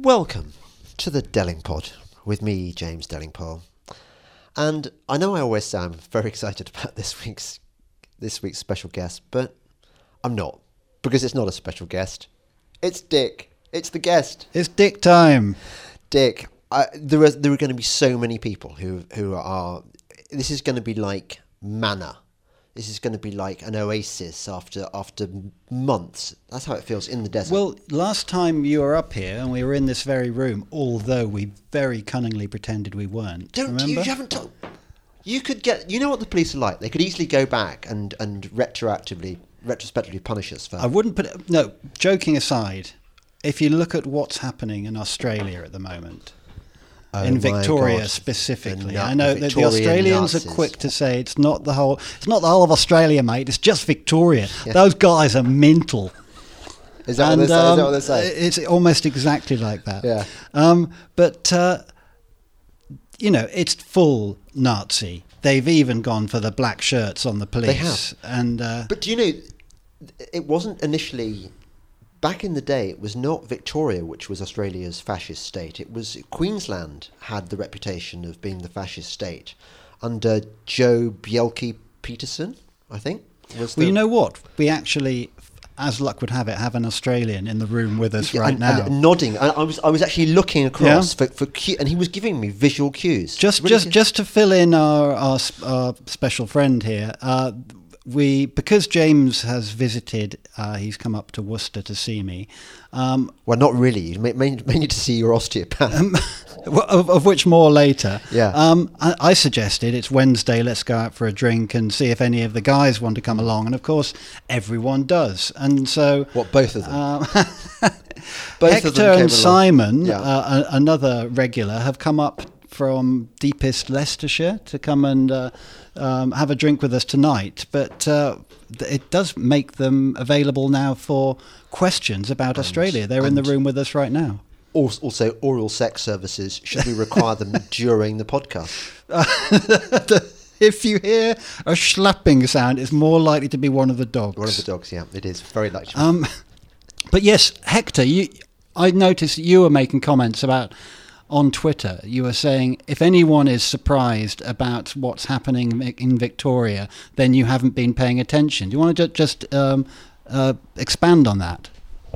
Welcome to the Dellingpod with me, James Dellingpole. And I know I always say I'm very excited about this week's special guest, but I'm not, because it's not a special guest. It's Dick. It's the guest. It's Dick time. Dick, there are going to be so many people who are. This is going to be like manna. This is going to be like an oasis after months. That's how it feels in the desert. Well, last time you were up here and we were in this very room, although we very cunningly pretended we weren't. Remember? You haven't told. You could get. You know what the police are like. They could easily go back and retrospectively punish us for. I wouldn't put it. No, joking aside, if you look at what's happening in Australia at the moment. In Victoria specifically, I know that the Australians are quick to say it's not the whole of Australia, mate. It's just Victoria. Yeah. Those guys are mental. Is that what they say? It's almost exactly like that. Yeah. But it's full Nazi. They've even gone for the black shirts on the police. They have. But do you know, it wasn't initially. Back in the day, it was not Victoria which was Australia's fascist state. It was Queensland had the reputation of being the fascist state under Joh Bjelke-Petersen, I think. You know what? We actually, as luck would have it, have an Australian in the room with us right now. And nodding. I was actually looking across for and he was giving me visual cues. Just to fill in our special friend here. Because James has visited, he's come up to Worcester to see me. Well, not really. Mainly to see your osteopath. Of which more later. Yeah. I suggested it's Wednesday, let's go out for a drink and see if any of the guys want to come along. And of course, everyone does. And so... What, both of them? Hector and Simon, another regular, have come up from deepest Leicestershire to come and have a drink with us tonight, but it does make them available now for questions about Australia. They're in the room with us right now. Also, oral sex services, should we require them during the podcast? If you hear a slapping sound, it's more likely to be one of the dogs. One of the dogs, yeah, it is very likely. But yes, Hector, I noticed you were making comments about. On Twitter, you were saying, if anyone is surprised about what's happening in Victoria, then you haven't been paying attention. Do you want to just expand on that?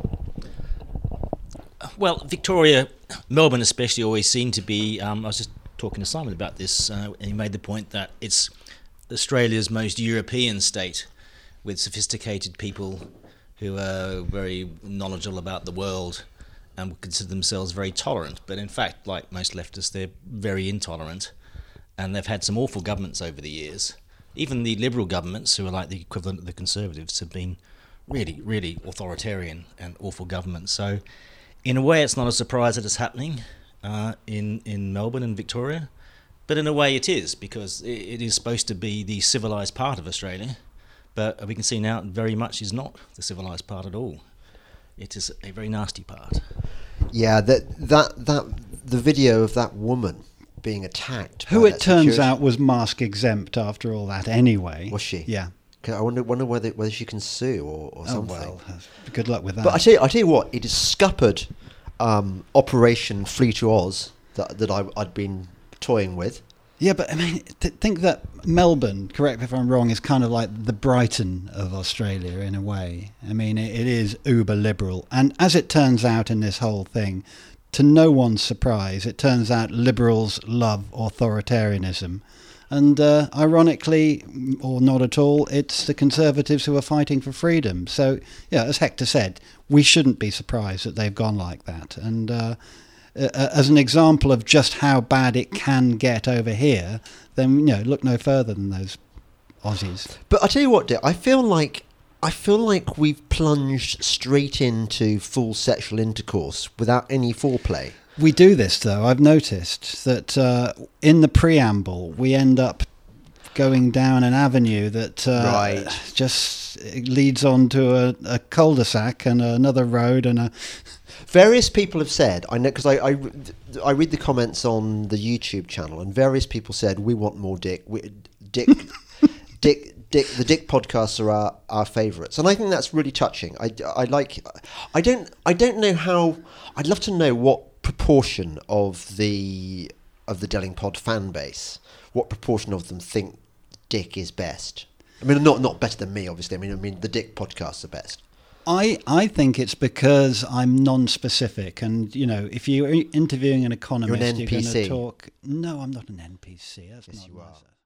Well, Victoria, Melbourne especially, always seem to be... I was just talking to Simon about this, and he made the point that it's Australia's most European state, with sophisticated people who are very knowledgeable about the world and would consider themselves very tolerant. But in fact, like most leftists, they're very intolerant. And they've had some awful governments over the years. Even the Liberal governments, who are like the equivalent of the Conservatives, have been really, really authoritarian and awful governments. So in a way, it's not a surprise that it's happening in Melbourne and Victoria. But in a way it is, because it is supposed to be the civilised part of Australia. But we can see now it very much is not the civilised part at all. It is a very nasty part. Yeah, the video of that woman being attacked. Who it turns out was mask exempt after all that anyway. Was she? Yeah. I wonder whether she can sue or something. Well, good luck with that. But I tell you what, it is scuppered Operation Flee to Oz that I'd been toying with. Yeah, but I mean, think that Melbourne, correct me if I'm wrong, is kind of like the Brighton of Australia in a way. I mean, it is uber liberal. And as it turns out in this whole thing, to no one's surprise, it turns out liberals love authoritarianism. And ironically, or not at all, it's the Conservatives who are fighting for freedom. So, yeah, as Hector said, we shouldn't be surprised that they've gone like that. And as an example of just how bad it can get over here, then look no further than those Aussies. But I tell you what, Dick, I feel like we've plunged straight into full sexual intercourse without any foreplay. We do this though. I've noticed that in the preamble we end up going down an avenue that just leads on to a cul-de-sac and another road and a. Various people have said, I know, because I read the comments on the YouTube channel, and various people said, we want more Dick. The Dick podcasts are our favourites, and I think that's really touching. I don't know how. I'd love to know what proportion of the Delingpod fan base, what proportion of them think Dick is best? I mean, not better than me, obviously. I mean, the Dick podcasts are best. I think it's because I'm non-specific, and if you're interviewing an economist, you're an NPC. You're going to talk. No, I'm not an NPC. That's yes, not you nice. are.